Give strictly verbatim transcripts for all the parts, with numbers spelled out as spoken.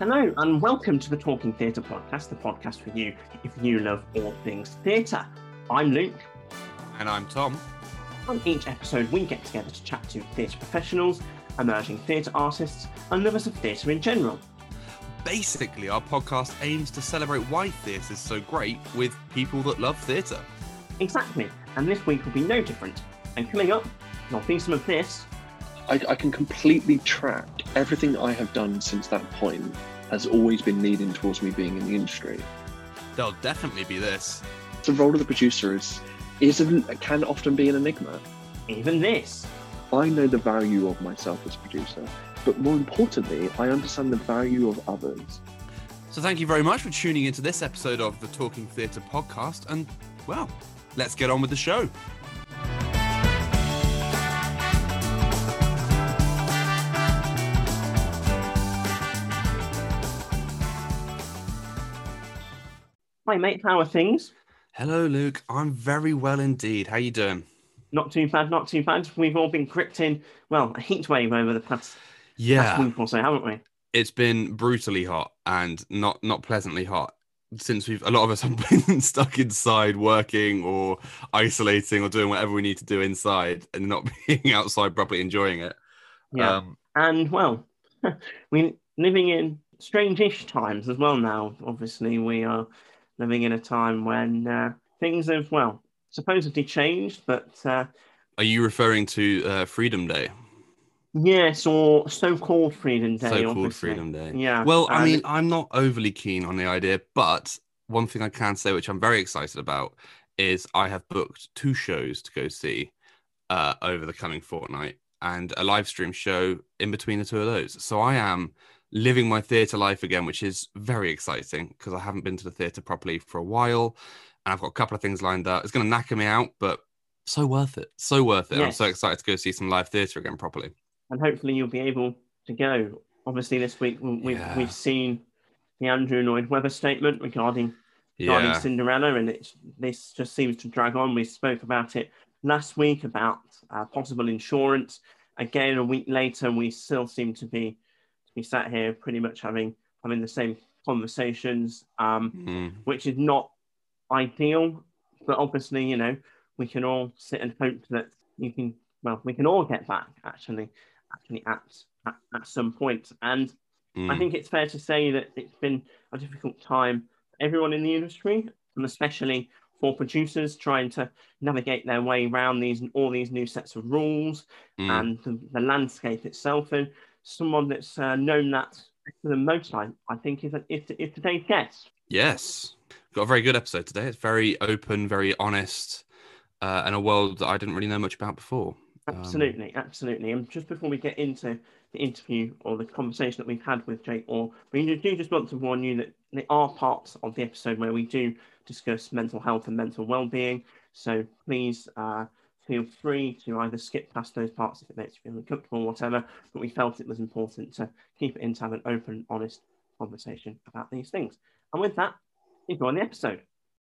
Hello and welcome to the Talking Theatre podcast, the podcast for you if you love all things theatre. I'm Luke. And I'm Tom. On each episode we get together to chat to theatre professionals, emerging theatre artists and lovers of theatre in general. Basically, our podcast aims to celebrate why theatre is so great with people that love theatre. Exactly, and this week will be no different. And coming up, there'll be some of this. I, I can completely track everything I have done since that point has always been leading towards me being in the industry. There'll definitely be this. The role of the producer is, is a, can often be an enigma. Even this. I know the value of myself as a producer, but more importantly, I understand the value of others. So thank you very much for tuning into this episode of the Talking Theatre podcast, and, well, let's get on with the show. Hi mate, how are things? Hello Luke, I'm very well indeed. How you doing? Not too bad, not too bad. We've all been gripped in, well, a heat wave over the past, yeah. past week or so, haven't we? It's been brutally hot and not not pleasantly hot since we've a lot of us have been stuck inside working or isolating or doing whatever we need to do inside and not being outside properly enjoying it. Yeah, um, and well, we're living in strange-ish times as well now. Obviously, we are living in a time when uh, things have, well, supposedly changed, but... Uh, Are you referring to uh, Freedom Day? Yes, or so-called Freedom Day. So-called obviously. Freedom Day. Yeah. Well, I and... mean, I'm not overly keen on the idea, but one thing I can say, which I'm very excited about, is I have booked two shows to go see uh, over the coming fortnight and a live stream show in between the two of those. So I am living my theatre life again, which is very exciting because I haven't been to the theatre properly for a while and I've got a couple of things lined up. It's going to knacker me out, but so worth it. So worth it. Yes. I'm so excited to go see some live theatre again properly. And hopefully you'll be able to go. Obviously this week we've, yeah. we've seen the Andrew Lloyd Webber statement regarding, regarding yeah. Cinderella, and it's, this just seems to drag on. We spoke about it last week about uh, possible insurance. Again, a week later, we still seem to be We sat here pretty much having having the same conversations, um, mm. which is not ideal. But obviously, you know, we can all sit and hope that you can. Well, we can all get back actually, actually at at, at some point. And mm. I think it's fair to say that it's been a difficult time for everyone in the industry, and especially for producers trying to navigate their way around these all these new sets of rules mm. and the, the landscape itself. And someone that's uh, known that for the most time, I think, is, is, is today's guest. Yes. Got a very good episode today. It's very open, very honest, uh, and a world that I didn't really know much about before. Absolutely, um, absolutely. And just before we get into the interview or the conversation that we've had with Jake Orr, we do just want to warn you that there are parts of the episode where we do discuss mental health and mental well-being. So please... Uh, feel free to either skip past those parts if it makes you feel uncomfortable or whatever, but we felt it was important to keep it in to have an open, honest conversation about these things. And with that, enjoy the episode.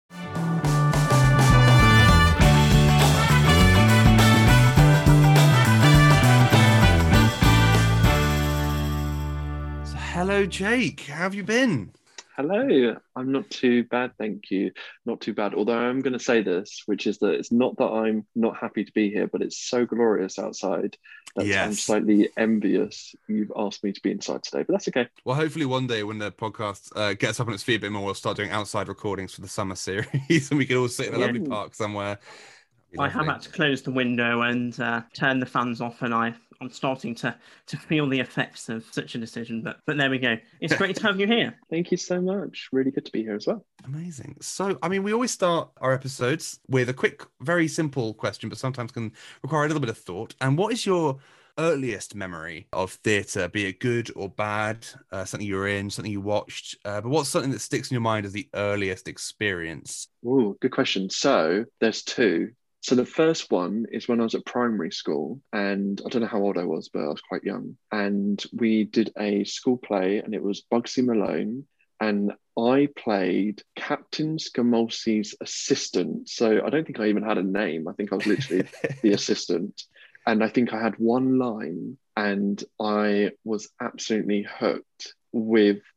So, hello, Jake. How have you been? Hello, I'm not too bad, thank you. Not too bad, although I'm going to say this, which is that it's not that I'm not happy to be here, but it's so glorious outside that yes. I'm slightly envious you've asked me to be inside today, but that's okay. Well, hopefully one day when the podcast uh, gets up on its feet a bit more, we'll start doing outside recordings for the summer series and we can all sit in a yeah. lovely park somewhere. I have had to close the window and uh, turn the fans off, and I, I'm starting to, to feel the effects of such a decision. But but there we go. It's great to have you here. Thank you so much. Really good to be here as well. Amazing. So, I mean, we always start our episodes with a quick, very simple question, but sometimes can require a little bit of thought. And what is your earliest memory of theatre, be it good or bad, uh, something you were in, something you watched, uh, but what's something that sticks in your mind as the earliest experience? Oh, good question. So there's two. So the first one is when I was at primary school, and I don't know how old I was, but I was quite young. And we did a school play, and it was Bugsy Malone, and I played Captain Scamolsi's assistant. So I don't think I even had a name. I think I was literally the assistant. And I think I had one line, and I was absolutely hooked with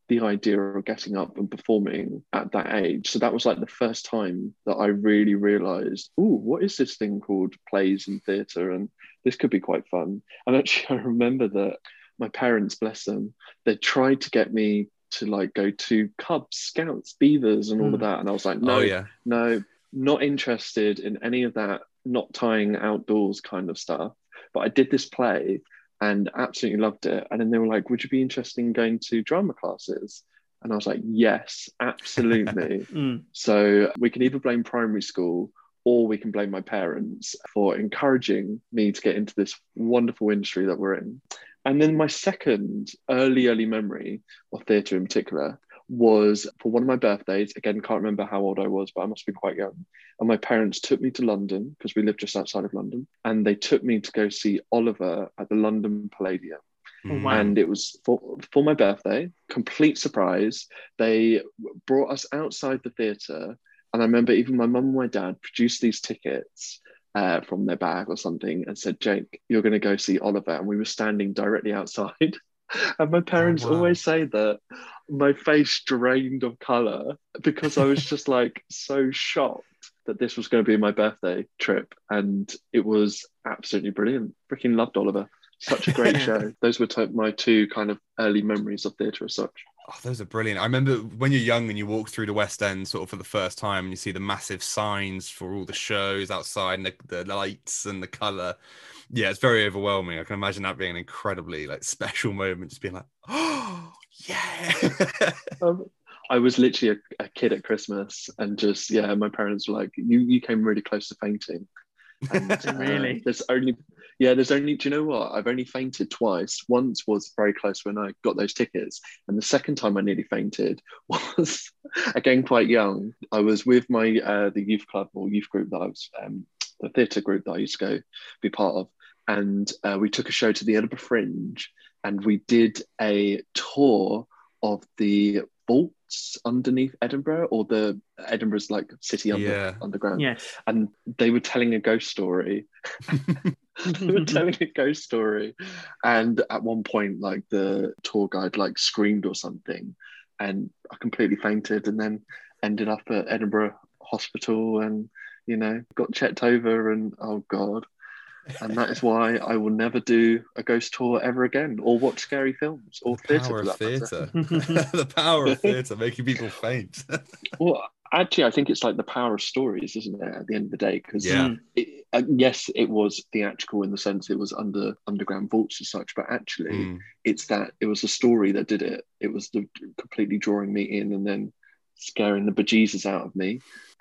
the idea of getting up and performing at that age. So that was like the first time that I really realized, oh, what is this thing called plays and theatre? And this could be quite fun. And actually, I remember that my parents, bless them, they tried to get me to like go to Cubs, Scouts, Beavers, and all mm. of that. And I was like, no, oh, yeah. no, not interested in any of that, not tying outdoors kind of stuff. But I did this play and absolutely loved it. And then they were like, would you be interested in going to drama classes? And I was like, yes, absolutely. mm. So we can either blame primary school or we can blame my parents for encouraging me to get into this wonderful industry that we're in. And then my second early, early memory of theatre in particular was for one of my birthdays. Again, can't remember how old I was, but I must have been quite young. And my parents took me to London, because we lived just outside of London, and they took me to go see Oliver at the London Palladium. Oh, wow. And it was for, for my birthday, complete surprise. They brought us outside the theatre. And I remember even my mum and my dad produced these tickets Uh, from their bag or something and said, Jake, you're going to go see Oliver. And we were standing directly outside. And my parents oh, wow. always say that my face drained of colour because I was just like so shocked that this was going to be my birthday trip. And it was absolutely brilliant. Freaking loved Oliver. Such a great show. Those were t- my two kind of early memories of theatre as such. Oh, those are brilliant. I remember when you're young and you walk through the West End sort of for the first time and you see the massive signs for all the shows outside and the, the lights and the colour. Yeah, it's very overwhelming. I can imagine that being an incredibly like special moment, just being like, oh, yeah. um, I was literally a, a kid at Christmas and just, yeah, my parents were like, you, you came really close to fainting. And, uh, really? There's only... Yeah, there's only, do you know what? I've only fainted twice. Once was very close when I got those tickets. And the second time I nearly fainted was, again, quite young. I was with my, uh, the youth club or youth group that I was, um, the theatre group that I used to go be part of. And uh, we took a show to the Edinburgh Fringe and we did a tour of the vaults underneath Edinburgh, or the Edinburgh's like city under, yeah. underground. Yes. And they were telling a ghost story. They were telling a ghost story, and at one point like the tour guide like screamed or something, and I completely fainted and then ended up at Edinburgh Hospital and, you know, got checked over and oh god. And that is why I will never do a ghost tour ever again, or watch scary films, or the theatre. Power of theatre. The power of theatre, making people faint. Well, actually, I think it's like the power of stories, isn't it? At the end of the day, because yeah. uh, yes, it was theatrical in the sense it was under underground vaults and such, but actually, mm. it's that it was the story that did it. It was the completely drawing me in and then scaring the bejesus out of me.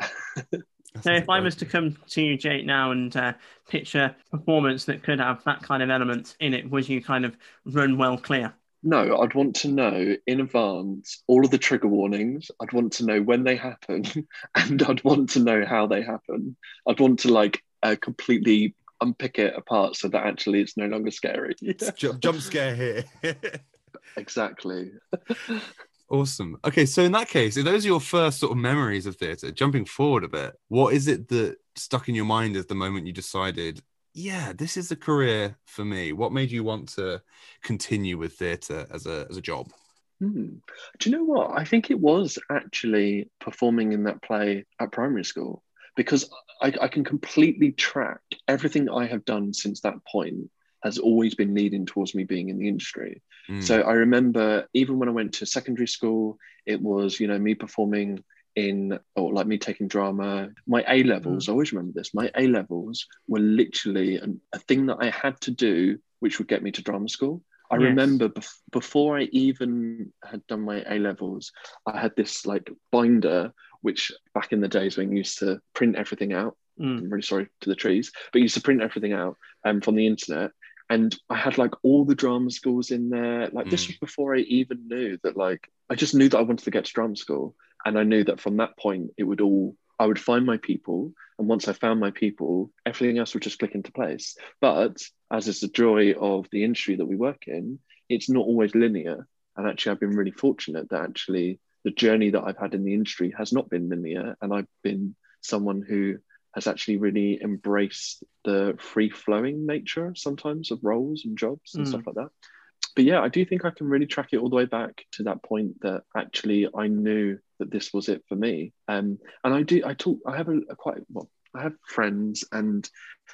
So if I was to come to you, Jake, now and uh, pitch a performance that could have that kind of element in it, would you kind of run well clear? No, I'd want to know in advance all of the trigger warnings. I'd want to know when they happen, and I'd want to know how they happen. I'd want to like uh, completely unpick it apart so that actually it's no longer scary. Jump, jump scare here. Exactly. Awesome. Okay, so in that case, if those are your first sort of memories of theatre, jumping forward a bit, what is it that stuck in your mind as the moment you decided, yeah, this is a career for me? What made you want to continue with theatre as a as a job? Hmm. Do you know what? I think it was actually performing in that play at primary school, because I, I can completely track everything I have done since that point has always been leading towards me being in the industry. Mm. So I remember even when I went to secondary school, it was, you know, me performing in, or like me taking drama. My A-levels, mm. I always remember this, my A-levels were literally an, a thing that I had to do, which would get me to drama school. I yes. remember bef- before I even had done my A-levels, I had this like binder, which back in the days when you used to print everything out, mm. I'm really sorry to the trees, but you used to print everything out um, from the internet. And I had like all the drama schools in there. Like mm. this was before I even knew that, like, I just knew that I wanted to get to drama school. And I knew that from that point, it would all, I would find my people. And once I found my people, everything else would just click into place. But as is the joy of the industry that we work in, it's not always linear. And actually, I've been really fortunate that actually the journey that I've had in the industry has not been linear. And I've been someone who has actually really embraced the free-flowing nature sometimes of roles and jobs and mm. stuff like that. but yeah, I do think I can really track it all the way back to that point that actually I knew that this was it for me. Um, and I do, I talk, I have a, a quite, well, I have friends, and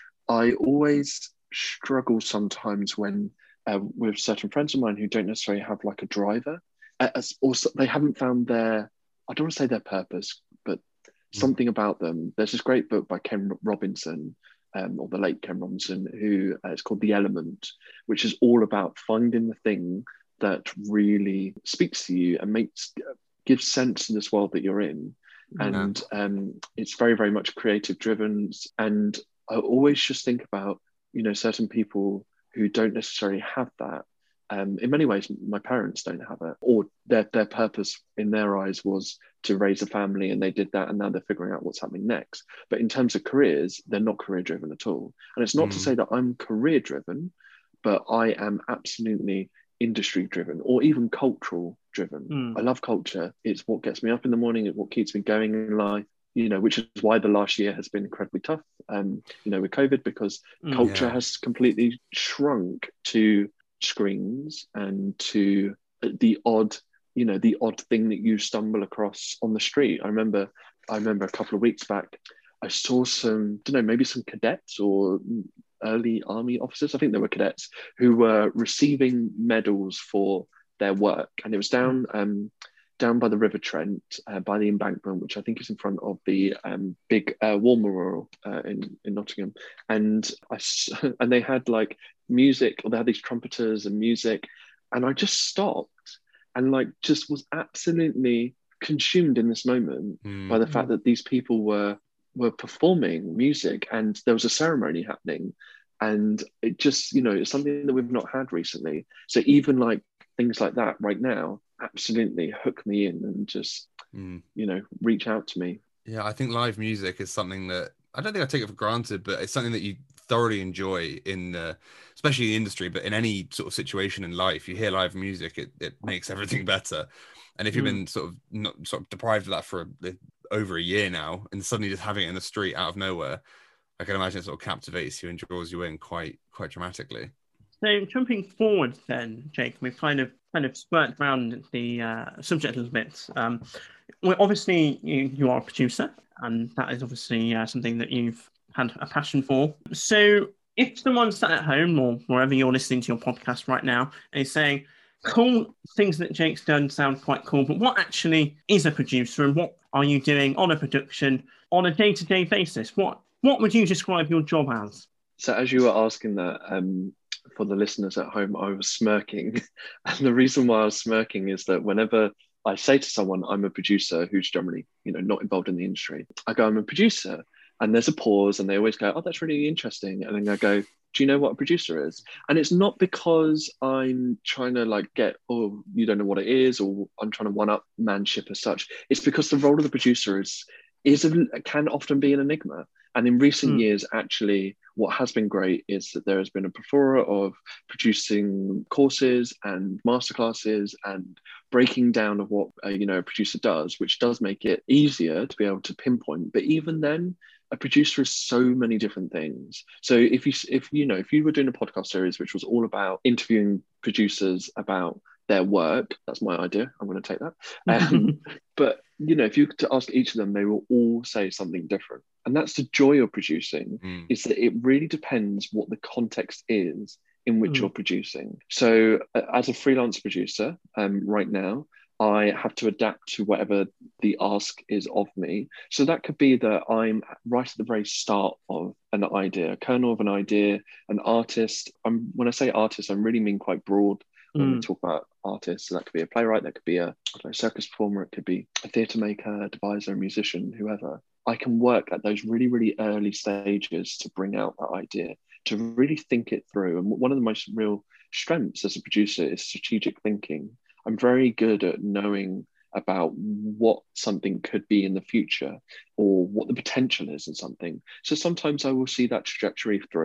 I always struggle sometimes when uh, with certain friends of mine who don't necessarily have like a driver, uh, as also they haven't found their, I don't want to say their purpose, but something about them. There's this great book by Ken Robinson, um, or the late Ken Robinson, who uh, it's called The Element, which is all about finding the thing that really speaks to you and makes gives sense in this world that you're in. Mm-hmm. And um, it's very, very much creative driven. And I always just think about, you know, certain people who don't necessarily have that. Um, in many ways, my parents don't have it, or their their purpose in their eyes was to raise a family, and they did that, and now they're figuring out what's happening next. But in terms of careers, they're not career driven at all. And it's not mm. to say that I'm career driven, but I am absolutely industry driven, or even cultural driven. Mm. I love culture. It's what gets me up in the morning. It's what keeps me going in life. You know, which is why the last year has been incredibly tough. Um, you know, with COVID, because mm, culture yeah. has completely shrunk to screens and to the odd, you know, the odd thing that you stumble across on the street. I remember, I remember a couple of weeks back, I saw some, I don't know, maybe some cadets or early army officers. I think they were cadets who were receiving medals for their work, and it was down, um, down by the River Trent, uh, by the embankment, which I think is in front of the um, big uh, war memorial uh, in in Nottingham. And I and they had like music, or they had these trumpeters and music, and I just stopped and like just was absolutely consumed in this moment mm. by the fact that these people were were performing music, and there was a ceremony happening, and it just, you know, it's something that we've not had recently. So even like things like that right now absolutely hook me in and just mm. you know, reach out to me. Yeah, I think live music is something that I don't think I take it for granted, but it's something that you thoroughly enjoy in uh, especially the industry, but in any sort of situation in life. You hear live music, it, it makes everything better. And if you've mm. been sort of not sort of deprived of that for a, over a year now, and suddenly just having it in the street out of nowhere, I can imagine it sort of captivates you and draws you in quite quite dramatically. So jumping forward then, Jake, we've kind of kind of skirted around the uh, subject a little bit. Um, well, obviously, you, you are a producer, and that is obviously uh, something that you've had a passion for. So if someone's sat at home or wherever you're listening to your podcast right now and is saying, cool, things that Jake's done sound quite cool, but what actually is a producer, and what are you doing on a production on a day-to-day basis? What, what would you describe your job as? So as you were asking that, um, for the listeners at home, I was smirking. And the reason why I was smirking is that whenever I say to someone I'm a producer who's generally, you know, not involved in the industry, I go, I'm a producer. And there's a pause, and they always go, oh, that's really interesting. And then I go, do you know what a producer is? And it's not because I'm trying to like get, oh, you don't know what it is, or I'm trying to one-up manship as such. It's because the role of the producer is, is a, can often be an enigma. And in recent mm. years, actually, what has been great is that there has been a plethora of producing courses and masterclasses and breaking down of what uh, you know, a producer does, which does make it easier to be able to pinpoint. But even then, a producer is so many different things. So if you if you know if you were doing a podcast series which was all about interviewing producers about their work, that's my idea. I'm going to take that. Um, but you know, if you to ask each of them, they will all say something different. And that's the joy of producing, mm. is that it really depends what the context is in which mm. you're producing. So uh, as a freelance producer um, right now, I have to adapt to whatever the ask is of me. So that could be that I'm right at the very start of an idea, a kernel of an idea, an artist. I'm, when I say artist, I really mean quite broad when mm. we talk about artists. So that could be a playwright, that could be a I don't know, circus performer, it could be a theatre maker, a deviser, a musician, whoever. I can work at those really, really early stages to bring out that idea, to really think it through. And one of the most real strengths as a producer is strategic thinking. I'm very good at knowing about what something could be in the future, or what the potential is in something. So sometimes I will see that trajectory through.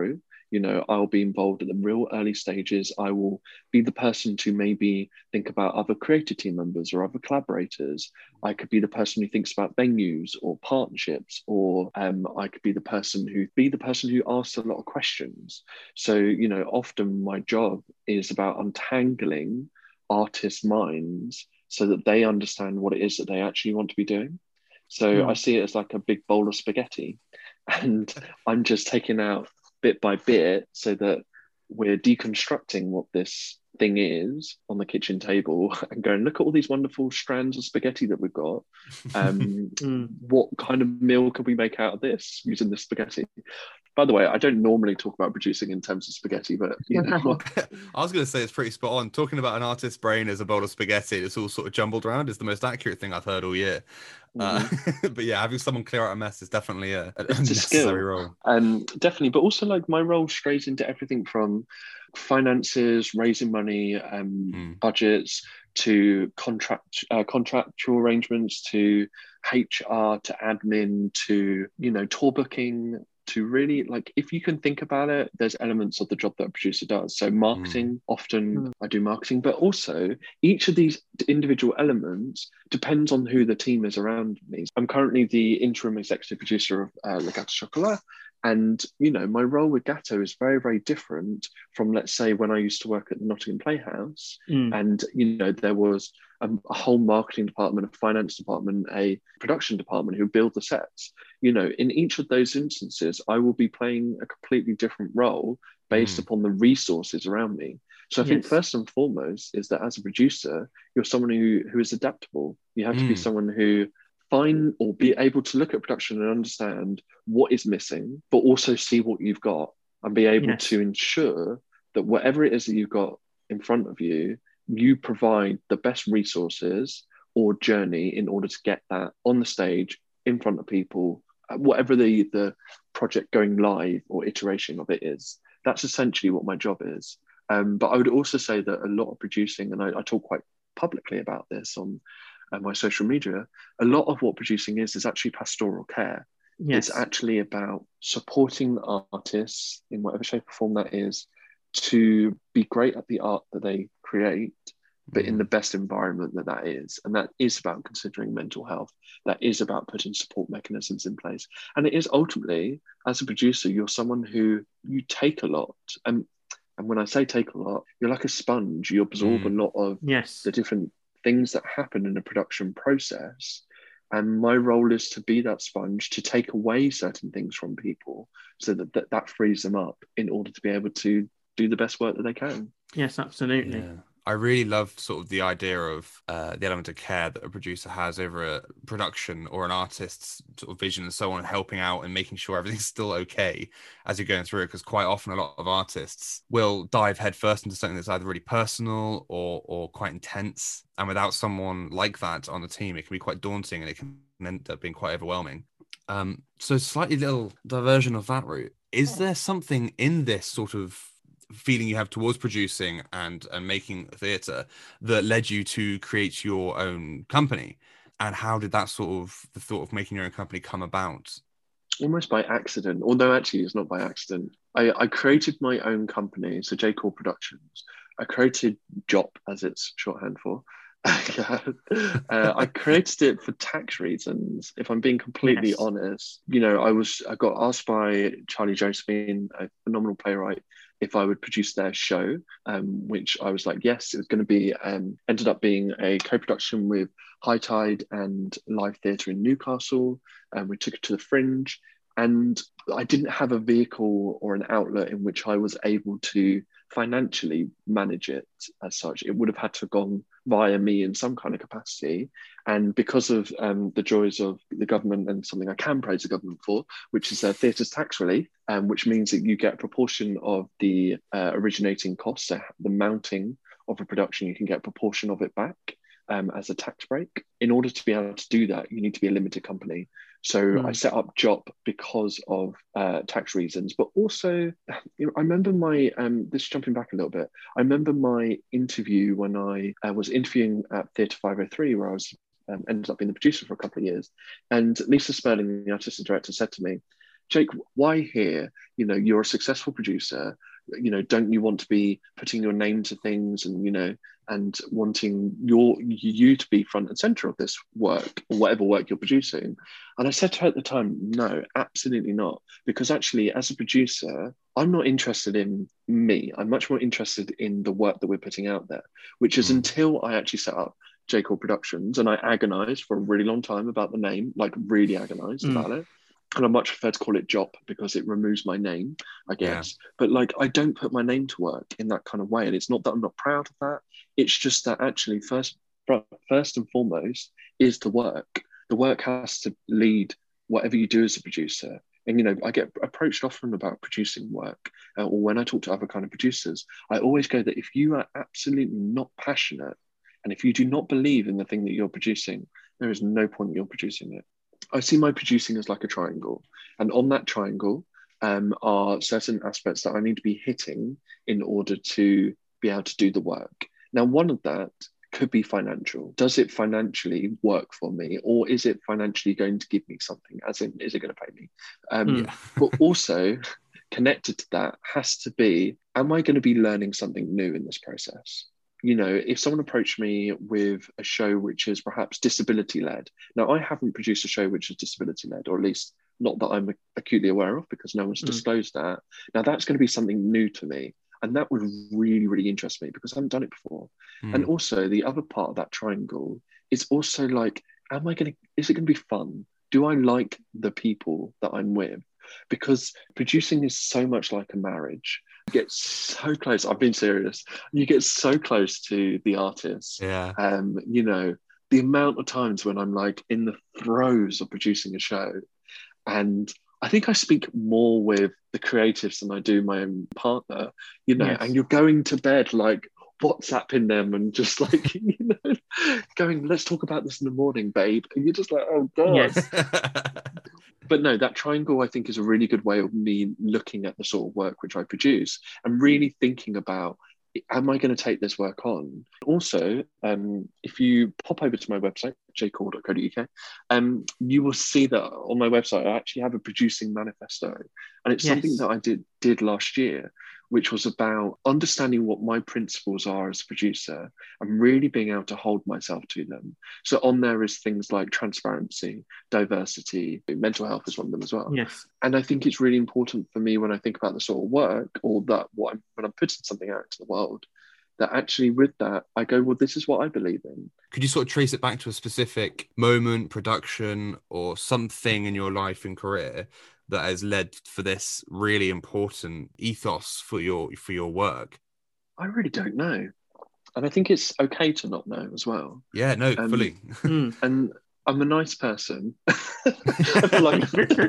You know, I'll be involved at the real early stages. I will be the person to maybe think about other creative team members or other collaborators. I could be the person who thinks about venues or partnerships, or um, I could be the person who be the person who asks a lot of questions. So, you know, often my job is about untangling artists' minds so that they understand what it is that they actually want to be doing. So mm. I see it as like a big bowl of spaghetti, and I'm just taking out bit by bit so that we're deconstructing what this thing is on the kitchen table and going, look at all these wonderful strands of spaghetti that we've got. Um, mm. What kind of meal could we make out of this using the spaghetti? By the way, I don't normally talk about producing in terms of spaghetti, but you know. I was going to say it's pretty spot on. Talking about an artist's brain as a bowl of spaghetti, it's all sort of jumbled around, is the most accurate thing I've heard all year. Mm-hmm. Uh, but yeah, having someone clear out a mess is definitely a, a it's necessary a role. Um, definitely, but also like my role strays into everything from finances, raising money, um, mm. budgets, to contract uh, contractual arrangements, to H R, to admin, to, you know, tour booking, to really, like, if you can think about it, there's elements of the job that a producer does. So marketing, mm. often mm. I do marketing, but also each of these individual elements depends on who the team is around me. I'm currently the interim executive producer of uh, Le Gâteau Chocolat. And, you know, my role with Gatto is very, very different from, let's say, when I used to work at the Nottingham Playhouse. Mm. And, you know, there was a, a whole marketing department, a finance department, a production department who build the sets. You know, in each of those instances, I will be playing a completely different role based mm. upon the resources around me. So I yes. think first and foremost is that as a producer, you're someone who, who is adaptable. You have mm. to be someone who find or be able to look at production and understand what is missing, but also see what you've got and be able yes. to ensure that whatever it is that you've got in front of you, you provide the best resources or journey in order to get that on the stage in front of people, whatever the, the project going live or iteration of it is. That's essentially what my job is. Um, but I would also say that a lot of producing, and I, I talk quite publicly about this on and my social media, a lot of what producing is is actually pastoral care. Yes. It's actually about supporting the artists in whatever shape or form that is to be great at the art that they create, but mm. in the best environment that that is. And that is about considering mental health. That is about putting support mechanisms in place. And it is ultimately, as a producer, you're someone who you take a lot. And, and when I say take a lot, you're like a sponge. You absorb mm. a lot of yes. the different things that happen in a production process. And my role is to be that sponge, to take away certain things from people so that that, that frees them up in order to be able to do the best work that they can. Yes, absolutely. Yeah. I really love sort of the idea of uh, the element of care that a producer has over a production or an artist's sort of vision and so on, helping out and making sure everything's still okay as you're going through it. Because quite often a lot of artists will dive headfirst into something that's either really personal or or quite intense. And without someone like that on the team, it can be quite daunting and it can end up being quite overwhelming. Um, so slightly little diversion of that route. Is there something in this sort of feeling you have towards producing and and making theatre that led you to create your own company? And how did that sort of the thought of making your own company come about? Almost by accident, although actually it's not by accident. I, I created my own company, so J Core Productions. I created J O P, as it's shorthand for. uh, I created it for tax reasons, if I'm being completely yes. honest. You know, I was I got asked by Charlie Josephine, a phenomenal playwright, if I would produce their show, um, which I was like, yes. It was going to be, um, ended up being a co-production with High Tide and Live Theatre in Newcastle, and we took it to the Fringe. And I didn't have a vehicle or an outlet in which I was able to financially manage it as such. It would have had to have gone via me in some kind of capacity. And because of um, the joys of the government, and something I can praise the government for, which is uh, theatre's tax relief, um, which means that you get a proportion of the uh, originating costs, so the mounting of a production, you can get a proportion of it back um, as a tax break. In order to be able to do that, you need to be a limited company. So mm. I set up J O P because of uh, tax reasons, but also, you know, I remember my, um, this is jumping back a little bit, I remember my interview when I uh, was interviewing at Theatre five oh three, where I was um, ended up being the producer for a couple of years. And Lisa Sperling, the artistic director, said to me, Jake, why here? You know, you're a successful producer. You know, don't you want to be putting your name to things and, you know, and wanting your you to be front and center of this work or whatever work you're producing? And I said to her at the time, no, absolutely not. Because actually, as a producer, I'm not interested in me. I'm much more interested in the work that we're putting out there, which is mm. until I actually set up J. Cole Productions, and I agonized for a really long time about the name, like really agonized mm. about it. And I much prefer to call it J O P because it removes my name, I guess. Yeah. But like, I don't put my name to work in that kind of way. And it's not that I'm not proud of that. It's just that actually first, first and foremost is the work. The work has to lead whatever you do as a producer. And, you know, I get approached often about producing work, uh, or when I talk to other kind of producers, I always go that if you are absolutely not passionate, and if you do not believe in the thing that you're producing, there is no point in you're producing it. I see my producing as like a triangle. And on that triangle um, are certain aspects that I need to be hitting in order to be able to do the work. Now, one of that could be financial. Does it financially work for me? Or is it financially going to give me something? As in, is it going to pay me? Um, yeah. But also connected to that has to be, am I going to be learning something new in this process? You know, if someone approached me with a show which is perhaps disability-led. Now, I haven't produced a show which is disability-led, or at least not that I'm acutely aware of, because no one's mm. disclosed that. Now, that's going to be something new to me. And that would really, really interest me because I haven't done it before. Mm. And also the other part of that triangle is also like, am I going to, is it going to be fun? Do I like the people that I'm with? Because producing is so much like a marriage. You get so close. I've been serious. You get so close to the artist. Yeah. Um, you know, the amount of times when I'm like in the throes of producing a show, and I think I speak more with the creatives than I do my own partner, you know, yes. And you're going to bed like WhatsApping them and just like, you know, going, let's talk about this in the morning, babe. And you're just like, oh God. Yes. But no, that triangle, I think, is a really good way of me looking at the sort of work which I produce and really thinking about, am I going to take this work on? Also, um, if you pop over to my website, j cole dot co dot u k, um, you will see that on my website, I actually have a producing manifesto. And it's yes. something that I did, did last year, which was about understanding what my principles are as a producer and really being able to hold myself to them. So on there is things like transparency, diversity, mental health is one of them as well. Yes. And I think it's really important for me when I think about the sort of work or that what I'm, when I'm putting something out to the world, that actually with that, I go, well, this is what I believe in. Could you sort of trace it back to a specific moment, production, or something in your life and career that has led for this really important ethos for your for your work? I really don't know. And I think it's okay to not know as well. Yeah, no, um, fully. And I'm a nice person. I feel like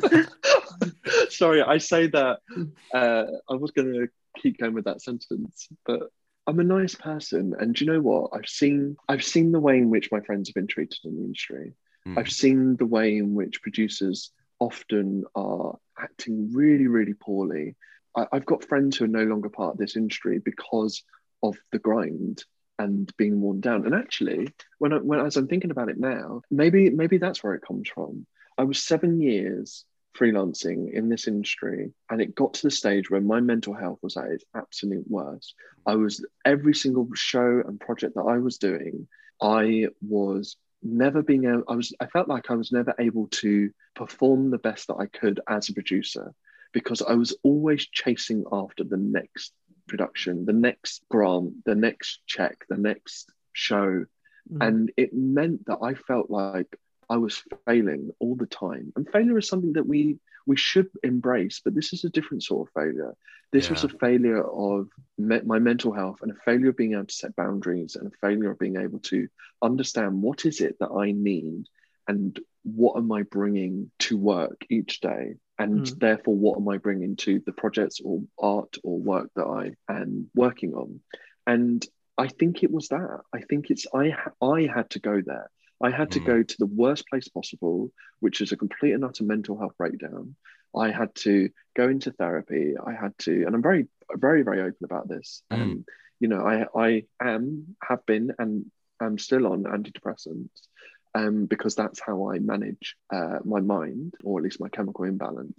sorry, I say that uh, I was going to keep going with that sentence, but I'm a nice person. And do you know what? I've seen I've seen the way in which my friends have been treated in the industry. Mm. I've seen the way in which producers often are acting really, really poorly. I, I've got friends who are no longer part of this industry because of the grind and being worn down. And actually, when, I, when as I'm thinking about it now, maybe maybe that's where it comes from. I was seven years freelancing in this industry, and it got to the stage where my mental health was at its absolute worst. I was every single show and project that I was doing, I was never being able, I was, I felt like I was never able to perform the best that I could as a producer because I was always chasing after the next production, the next grant, the next check, the next show. Mm. And it meant that I felt like I was failing all the time. And failure is something that we we should embrace, but this is a different sort of failure. This yeah. was a failure of me- my mental health and a failure of being able to set boundaries and a failure of being able to understand what is it that I need and what am I bringing to work each day? And mm. therefore, what am I bringing to the projects or art or work that I am working on? And I think it was that. I think it's, I, I had to go there. I had to mm. go to the worst place possible, which is a complete and utter mental health breakdown. I had to go into therapy. I had to, and I'm very, very, very open about this. Mm. Um, you know, I, I am, have been, and am still on antidepressants um, because that's how I manage uh, my mind, or at least my chemical imbalance.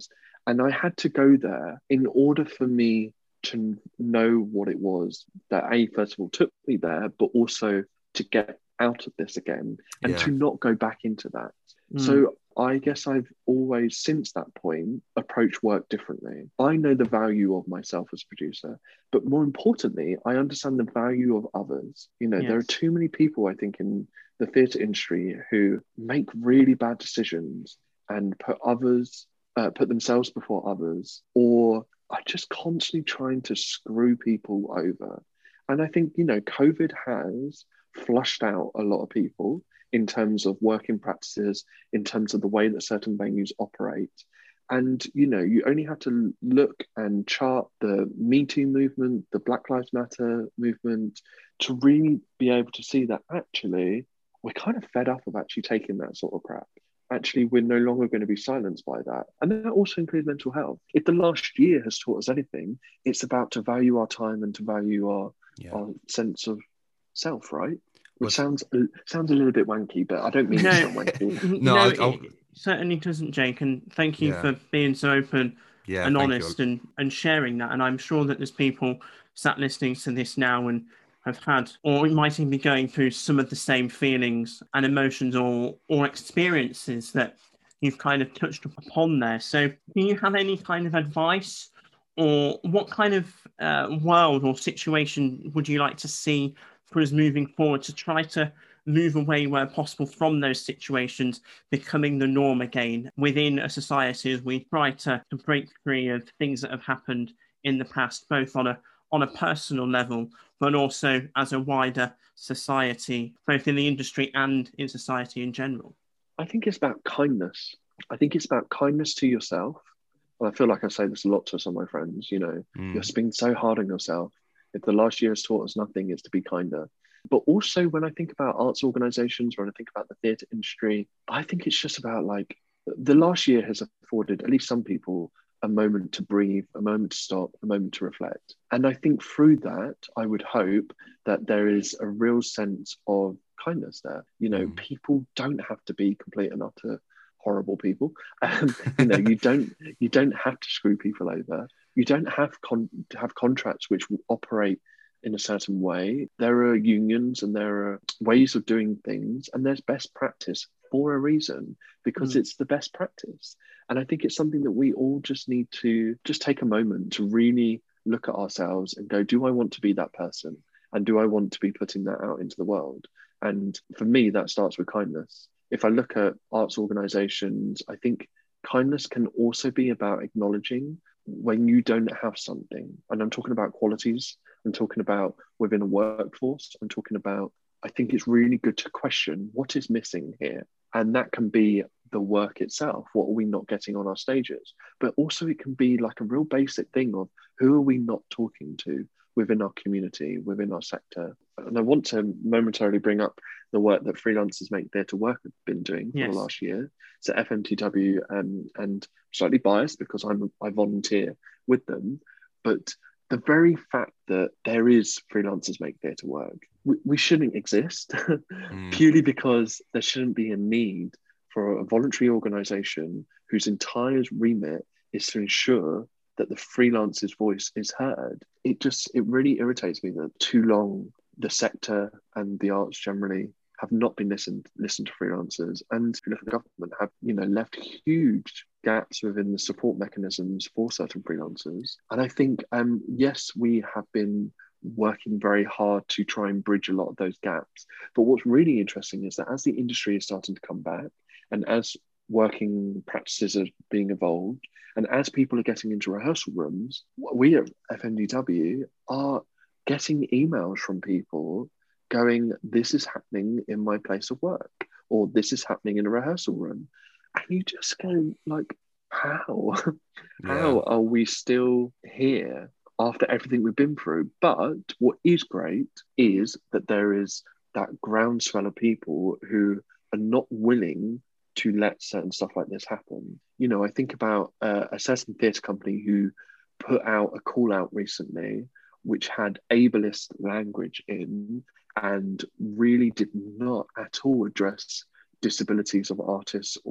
And I had to go there in order for me to know what it was that A, first of all, took me there, but also to get out of this again and yeah. to not go back into that. Mm. So I guess I've always, since that point, approached work differently. I know the value of myself as a producer, but more importantly, I understand the value of others. You know, yes. There are too many people, I think, in the theatre industry who make really bad decisions and put others, uh, put themselves before others, or are just constantly trying to screw people over. And I think, you know, COVID has flushed out a lot of people in terms of working practices, in terms of the way that certain venues operate. And, you know, you only have to look and chart the Me Too movement, the Black Lives Matter movement, to really be able to see that actually we're kind of fed up of actually taking that sort of crap. Actually, we're no longer going to be silenced by that. And that also includes mental health. If the last year has taught us anything, it's about to value our time and to value our, yeah. our sense of self, right? Which sounds sounds a little bit wanky, but I don't mean no, it sound wanky. No, no it, it certainly doesn't, Jake. And thank you yeah. for being so open yeah, and honest and, and sharing that. And I'm sure that there's people sat listening to this now and have had, or might even be going through some of the same feelings and emotions or or experiences that you've kind of touched upon there. So do you have any kind of advice, or what kind of uh, world or situation would you like to see for us moving forward to try to move away where possible from those situations becoming the norm again within a society as we try to, to break free of things that have happened in the past, both on a on a personal level, but also as a wider society, both in the industry and in society in general? I think it's about kindness. I think it's about kindness to yourself. And I feel like I say this a lot to some of my friends, you know, mm. you're being so hard on yourself. If the last year has taught us nothing, it's to be kinder. But also when I think about arts organisations, when I think about the theatre industry, I think it's just about like, the last year has afforded at least some people a moment to breathe, a moment to stop, a moment to reflect. And I think through that, I would hope that there is a real sense of kindness there. You know, mm. people don't have to be complete and utter horrible people. Um, you know, you don't you don't have to screw people over. You don't have con- to have contracts which will operate in a certain way. There are unions and there are ways of doing things, and there's best practice for a reason, because mm. it's the best practice. And I think it's something that we all just need to just take a moment to really look at ourselves and go, do I want to be that person? And do I want to be putting that out into the world? And for me, that starts with kindness. If I look at arts organisations, I think kindness can also be about acknowledging when you don't have something. And I'm talking about qualities. I'm talking about within a workforce. I'm talking about, I think it's really good to question what is missing here. And that can be the work itself. What are we not getting on our stages? But also it can be like a real basic thing of who are we not talking to within our community, within our sector. And I want to momentarily bring up the work that Freelancers Make Theatre Work have been doing for yes. the last year. So F M T W, um, and slightly biased because I'm I volunteer with them, but the very fact that there is Freelancers Make Theatre Work, we, we shouldn't exist mm. purely because there shouldn't be a need for a voluntary organisation whose entire remit is to ensure that the freelancer's voice is heard. It just, it really irritates me that too long the sector and the arts generally have not been listened listened to freelancers, and if you look at the government, have, you know, left huge gaps within the support mechanisms for certain freelancers. And I think, um, yes, we have been working very hard to try and bridge a lot of those gaps. But what's really interesting is that as the industry is starting to come back, and as working practices are being evolved, and as people are getting into rehearsal rooms, we at F M D W are getting emails from people going, this is happening in my place of work, or this is happening in a rehearsal room. And you just go like, how? Yeah. How are we still here after everything we've been through? But what is great is that there is that groundswell of people who are not willing to let certain stuff like this happen. You know, I think about uh, a certain theatre company who put out a call out recently which had ableist language in and really did not at all address disabilities of artists or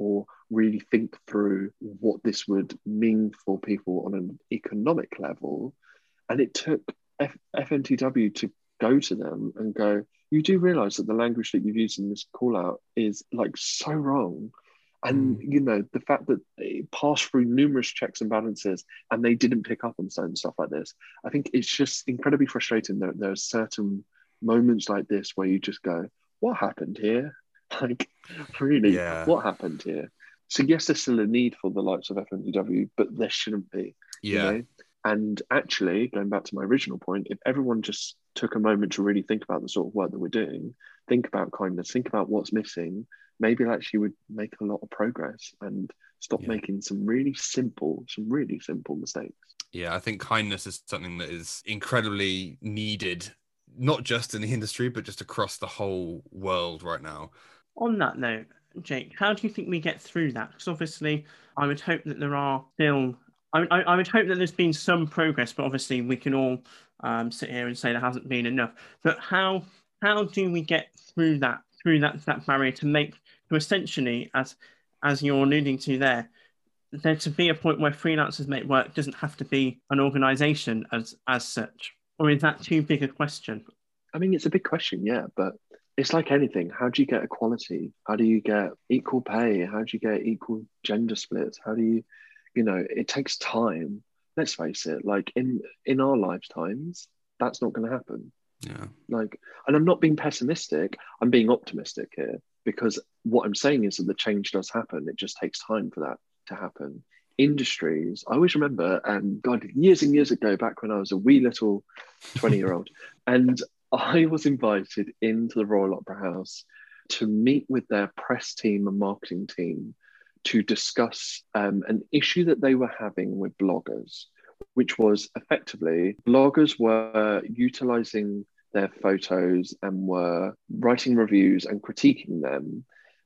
really think through what this would mean for people on an economic level. And it took F- FMTW to go to them and go, you do realize that the language that you've used in this call out is like so wrong. And, mm. you know, the fact that it passed through numerous checks and balances and they didn't pick up on certain stuff like this, I think it's just incredibly frustrating that there are certain moments like this where you just go, what happened here? Like, really, yeah. what happened here? So yes, there's still a need for the likes of F M T W, but there shouldn't be. Yeah. You know? And actually, going back to my original point, if everyone just took a moment to really think about the sort of work that we're doing, think about kindness, think about what's missing, maybe it actually would make a lot of progress and stop yeah. making some really simple, some really simple mistakes. Yeah, I think kindness is something that is incredibly needed, not just in the industry, but just across the whole world right now. On that note, Jake, how do you think we get through that? Because obviously, I would hope that there are still... I, I, I would hope that there's been some progress, but obviously we can all um, sit here and say there hasn't been enough. But how how do we get through that through that that barrier to make to essentially, as as you're alluding to there, there to be a point where freelancers make work doesn't have to be an organisation as as such, or is that too big a question? I mean, it's a big question, yeah, but it's like anything. How do you get equality? How do you get equal pay? How do you get equal gender splits? How do you, you know, it takes time. Let's face it, like in, in our lifetimes, that's not going to happen. Yeah. Like, and I'm not being pessimistic, I'm being optimistic here, because what I'm saying is that the change does happen. It just takes time for that to happen. Industries, I always remember, and God, years and years ago, back when I was a wee little twenty-year-old, and I was invited into the Royal Opera House to meet with their press team and marketing team to discuss um, an issue that they were having with bloggers, which was effectively bloggers were utilising their photos and were writing reviews and critiquing them.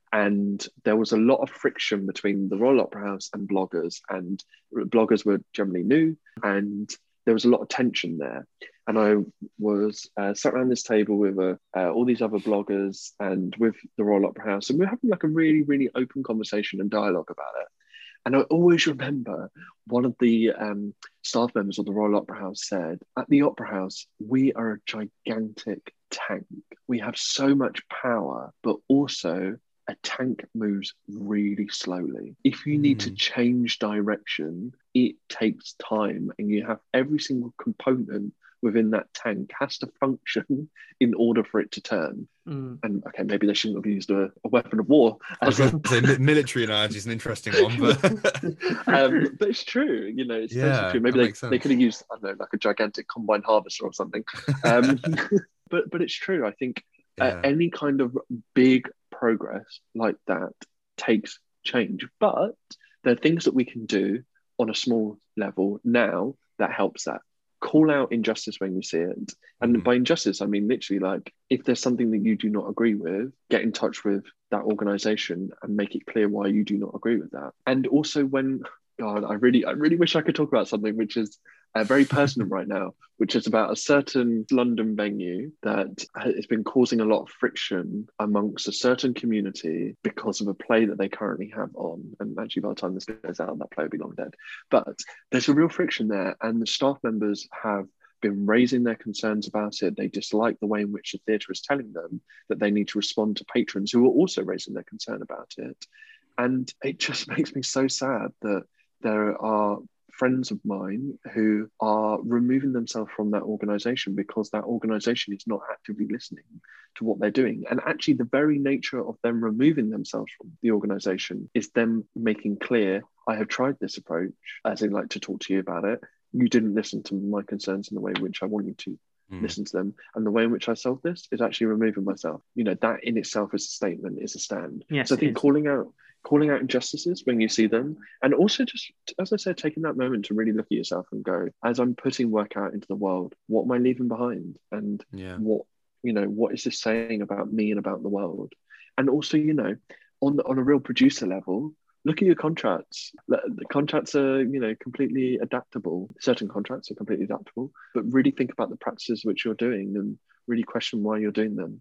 And there was a lot of friction between the Royal Opera House and bloggers, and bloggers were generally new, and there was a lot of tension there. And I was uh, sat around this table with uh, uh, all these other bloggers and with the Royal Opera House, and we were having like a really, really open conversation and dialogue about it. And I always remember one of the um, staff members of the Royal Opera House said, at the Opera House, we are a gigantic tank. We have so much power, but also a tank moves really slowly. If you need mm. to change direction, it takes time, and you have every single component within that tank has to function in order for it to turn. Mm. And okay, maybe they shouldn't have used a, a weapon of war. I was going to say military analogy is an interesting one, but um, but it's true. You know, it's yeah, true. Maybe they, they could have used, I don't know, like a gigantic combine harvester or something. Um, but but it's true. I think yeah. uh, any kind of big progress like that takes change, but there are things that we can do on a small level now that helps that. Call out injustice when you see it. And mm-hmm. by injustice, I mean literally like if there's something that you do not agree with, get in touch with that organization and make it clear why you do not agree with that. And also when, God, I really, I really wish I could talk about something which is uh, very personal right now, which is about a certain London venue that has been causing a lot of friction amongst a certain community because of a play that they currently have on. And actually, by the time this goes out, that play will be long dead. But there's a real friction there, and the staff members have been raising their concerns about it. They dislike the way in which the theatre is telling them that they need to respond to patrons who are also raising their concern about it. And it just makes me so sad that there are friends of mine who are removing themselves from that organisation because that organisation is not actively listening to what they're doing. And actually the very nature of them removing themselves from the organisation is them making clear, I have tried this approach, as in like to talk to you about it. You didn't listen to my concerns in the way in which I want you to mm. listen to them. And the way in which I solve this is actually removing myself. You know, that in itself is a statement, is a stand. Yes, so I think calling out calling out injustices when you see them, and also just, as I said, taking that moment to really look at yourself and go, as I'm putting work out into the world, what am I leaving behind? And yeah. what, you know, what is this saying about me and about the world? And also, you know, on, on a real producer level, look at your contracts. The contracts are, you know, completely adaptable. Certain contracts are completely adaptable, but really think about the practices which you're doing and really question why you're doing them.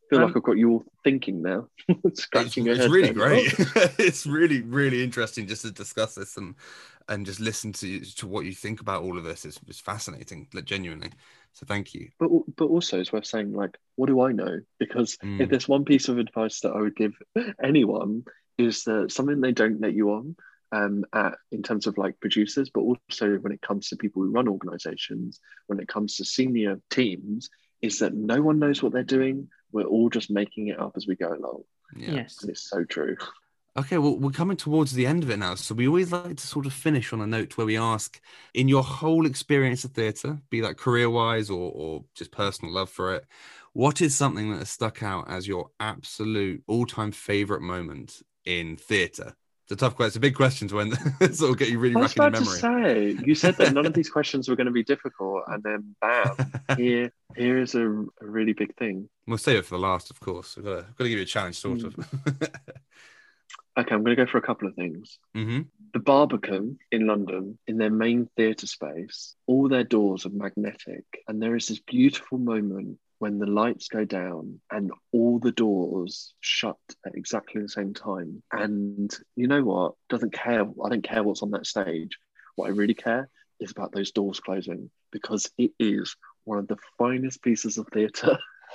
feel Um, like I've got you all thinking now. Scratching it's, your it's head. really then. great. Oh. It's really, really interesting just to discuss this and and just listen to to what you think about all of this. It's, it's fascinating, like, genuinely. So thank you. But but also it's worth saying, like, what do I know? Because Mm. if there's one piece of advice that I would give anyone, is that something they don't let you on, um, at in terms of like producers, but also when it comes to people who run organizations, when it comes to senior teams, is that no one knows what they're doing. We're all just making it up as we go along. Yeah. Yes. And it's so true. Okay, well, we're coming towards the end of it now. So we always like to sort of finish on a note where we ask, in your whole experience of theatre, be that career-wise or, or just personal love for it, what is something that has stuck out as your absolute all-time favourite moment in theatre? It's a tough question. It's a big question to end. Sort of get you really I was racking your about to memory. say, you said that none of these questions were going to be difficult, and then bam, here here is a, a really big thing. We'll save it for the last, of course. We've got to, got to give you a challenge, sort Mm. of. Okay, I'm going to go for a couple of things. Mm-hmm. The Barbican in London, in their main theatre space, all their doors are magnetic. And there is this beautiful moment when the lights go down and all the doors shut at exactly the same time. And you know what? Doesn't care. I don't care what's on that stage. What I really care is about those doors closing, because it is one of the finest pieces of theatre.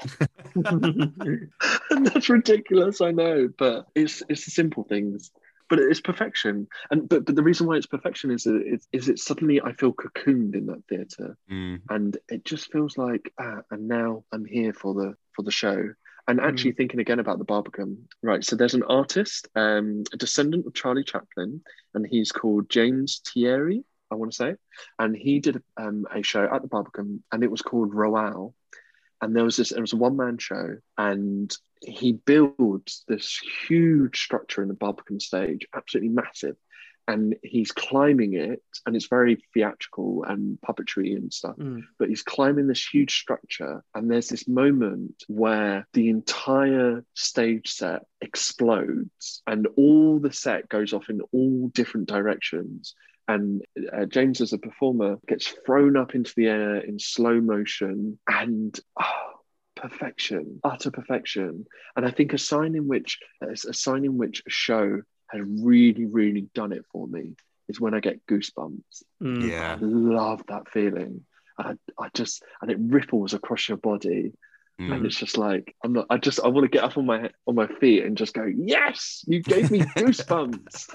And that's ridiculous, I know, but it's it's the simple things, but it's perfection. And but, but the reason why it's perfection is that it, is it suddenly I feel cocooned in that theatre, Mm. and it just feels like ah, and now I'm here for the for the show. And actually mm. thinking again about the Barbican, right? So there's an artist, um, a descendant of Charlie Chaplin, and he's called James Thierry, I want to say, and he did um, a show at the Barbican, and it was called Royale. And there was this, it was a one-man show, and he builds this huge structure in the Barbican stage, absolutely massive. And he's climbing it, and it's very theatrical and puppetry and stuff, mm. but he's climbing this huge structure. And there's this moment where the entire stage set explodes and all the set goes off in all different directions. And uh, James, as a performer, gets thrown up into the air in slow motion, and oh, perfection, utter perfection. And I think a sign in which a sign in which a show has really, really done it for me is when I get goosebumps. Mm. Yeah, I love that feeling. I, I just and it ripples across your body. Mm. And it's just like I'm not. I just I want to get up on my on my feet and just go, yes, you gave me goosebumps.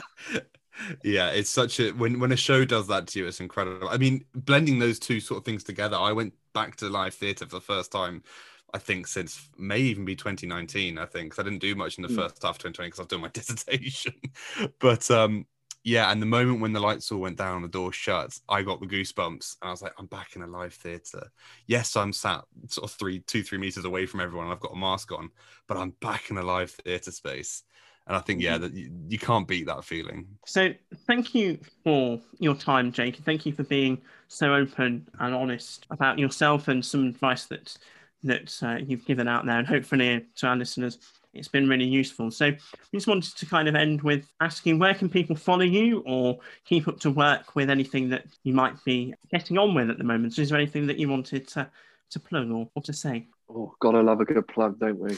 Yeah, it's such a when when a show does that to you, it's incredible. I mean, blending those two sort of things together. I went back to live theatre for the first time, I think, since may even be twenty nineteen. I think, because I didn't do much in the mm. first half of twenty twenty because I was doing my dissertation. But um, yeah, and the moment when the lights all went down and the door shut, I got the goosebumps, and I was like, I'm back in a live theatre. Yes, I'm sat sort of three, two, three meters away from everyone. And I've got a mask on, but I'm back in a live theatre space. And I think, yeah, that you, you can't beat that feeling. So thank you for your time, Jake. And thank you for being so open and honest about yourself and some advice that, that uh, you've given out there. And hopefully to our listeners, it's been really useful. So we just wanted to kind of end with asking, where can people follow you or keep up to work with anything that you might be getting on with at the moment? So is there anything that you wanted to, to plug or, or to say? Oh, gotta love a good plug, don't we?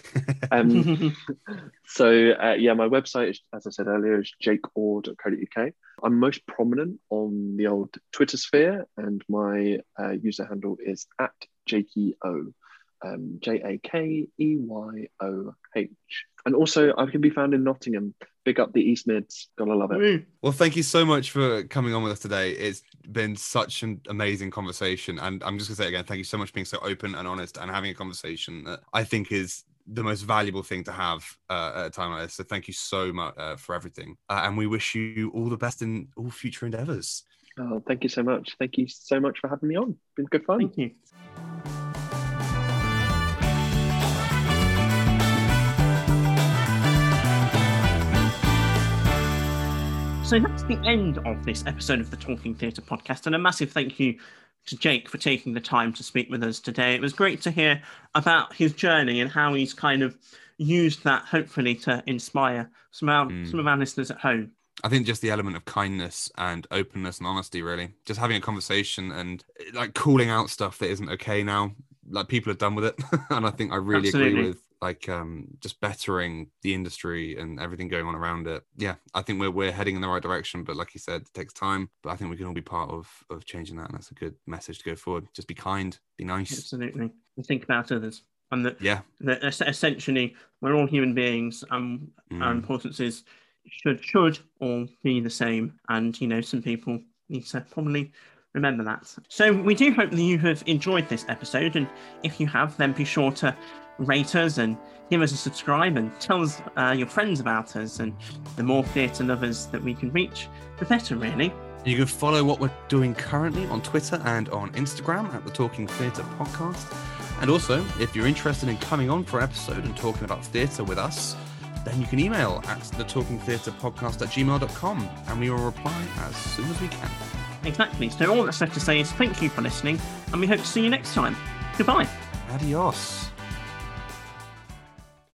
Um, so, uh, yeah, my website, is, as I said earlier, is jake orr dot co dot uk. I'm most prominent on the old Twitter sphere, and my uh, user handle is at jakeo, um, J A K E Y O H. And also, I can be found in Nottingham. Big up the East Mids. Gotta love it. Well, thank you so much for coming on with us today. It's been such an amazing conversation. And I'm just going to say again, thank you so much for being so open and honest and having a conversation that I think is the most valuable thing to have uh, at a time like this. So thank you so much uh, for everything. Uh, and we wish you all the best in all future endeavours. Oh, thank you so much. Thank you so much for having me on. It's been good fun. Thank you. So that's the end of this episode of the Talking Theatre podcast, and a massive thank you to Jake for taking the time to speak with us today. It was great to hear about his journey and how he's kind of used that, hopefully, to inspire some of our, mm. some of our listeners at home. I think just the element of kindness and openness and honesty, really. Just having a conversation and like calling out stuff that isn't okay now. Like, people are done with it. And I think I really Absolutely. agree with like um, just bettering the industry and everything going on around it. Yeah, I think we're we're heading in the right direction, but like you said, it takes time. But I think we can all be part of of changing that, and that's a good message to go forward. Just be kind, be nice. Absolutely, and think about others. And that, yeah, that essentially we're all human beings. Um, mm. Our importance is should should all be the same. And you know, some people need to probably remember that. So we do hope that you have enjoyed this episode, and if you have, then be sure to rate us and give us a subscribe and tell us uh, your friends about us. And the more theatre lovers that we can reach, the better, really. You can follow what we're doing currently on Twitter and on Instagram at the Talking Theatre Podcast. And also, if you're interested in coming on for an episode and talking about theatre with us, then you can email at the Talking Theatre Podcast at gmail dot com, and we will reply as soon as we can. Exactly. So all that's left to say is thank you for listening, and we hope to see you next time. Goodbye. Adios.